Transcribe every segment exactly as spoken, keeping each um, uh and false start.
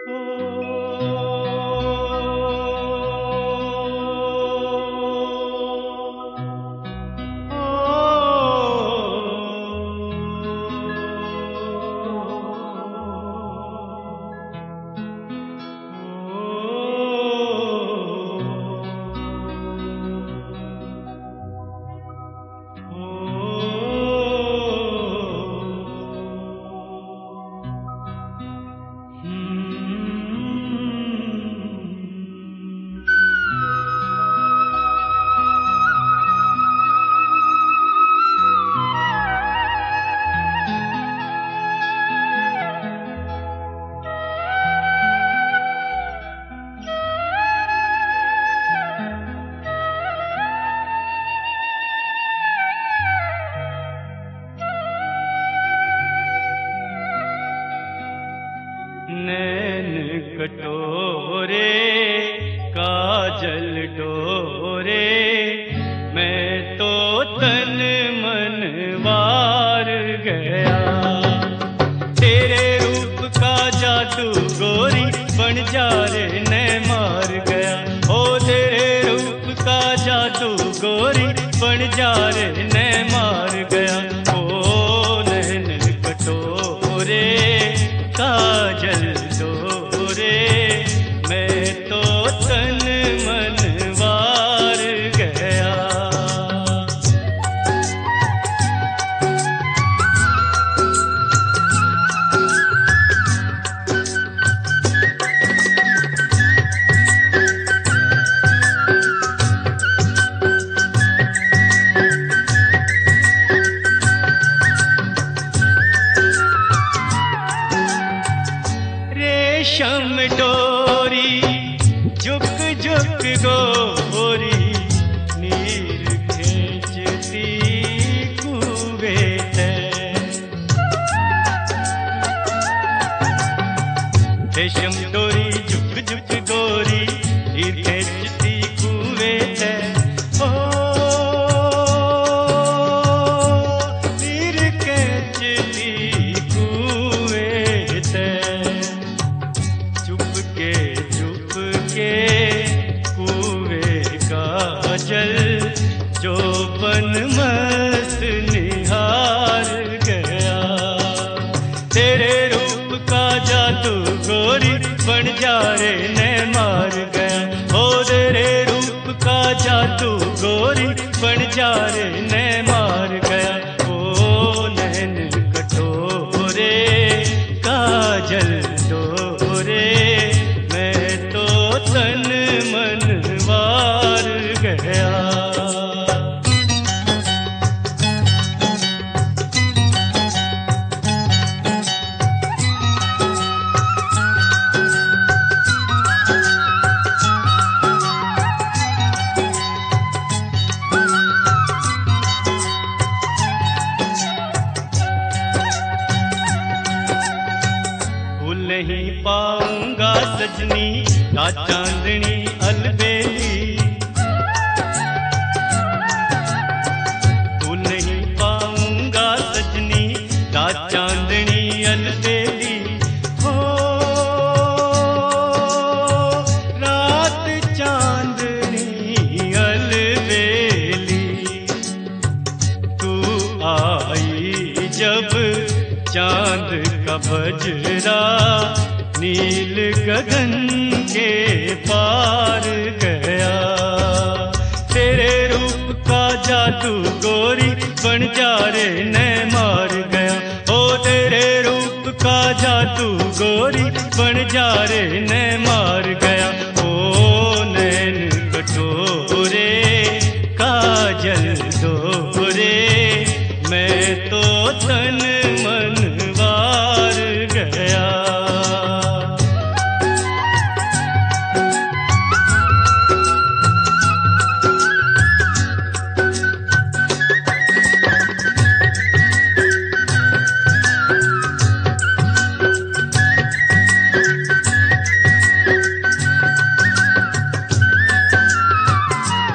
नैन कटोरे काजल डोरे, मैं तो तन मन वार गया। तेरे रूप का जादू गोरी बन जा रे ने मार गया। ओ तेरे रूप का जादू गोरी बन जा रे ने मार गया। ओ नैन कटोरे काजल डोरे, मैं तो तन मन वार गया। रेशम डोरी झुक झुक गोरी, नीर खींचती कुएं है। रेशम डोरी झुक झुक गोरी, नीर खींचती कुएं है। ओ नीर खींचती कुएं है। चुपके चुपके कुएं का जल जो बन मस्त निहार गया। तेरे रूप का जादू गोरी बन जा रे ने मार गया। ओ तेरे रूप का जादू गोरी बन जा रे ने मार गया। ओ नैन कटोरे काजल डोरे, मैं तो तन मन वार गया। भूल नहीं पाऊंगा सजनी रात चांदनी अलबेली। भूल नहीं पाऊंगा सजनी रात चांदनी अलबेली। हो रात चांदनी अलबेली, तू आई जब चांद का बजरा नील गगन के पार गया। तेरे रूप का जादू गोरी बन जा रे ने मार गया। ओ तेरे रूप का जादू गोरी बन जा रे ने मार गया। ओ नैन कटोरे काजल डोरे, मैं तो तन मन वार गया।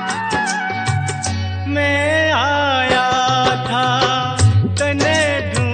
मैं आया था तने ढूंढ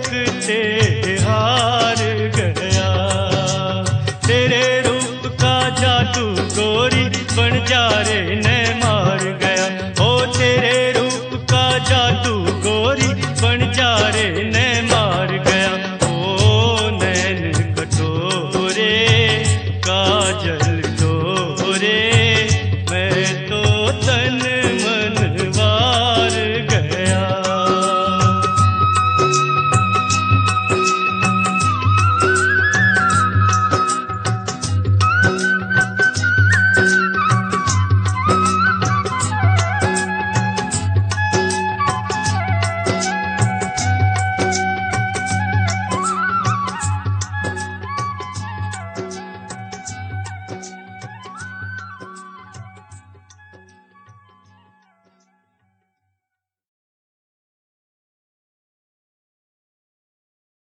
देखते हार गया। तेरे रूप का जादू गोरी बन जा रे।